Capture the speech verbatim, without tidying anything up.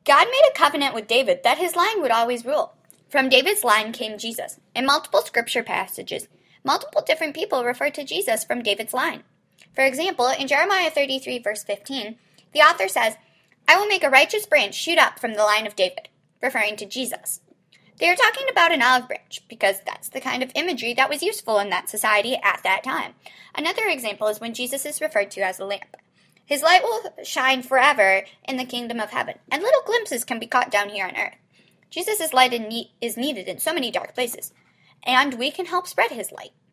God made a covenant with David that his line would always rule. From David's line came Jesus. In multiple scripture passages, multiple different people refer to Jesus from David's line. For example, in Jeremiah thirty-three, verse fifteen, the author says, "I will make a righteous branch shoot up from the line of David," referring to Jesus. They are talking about an olive branch, because that's the kind of imagery that was useful in that society at that time. Another example is when Jesus is referred to as a lamp. His light will shine forever in the kingdom of heaven, and little glimpses can be caught down here on earth. Jesus' light is needed in so many dark places, and we can help spread his light.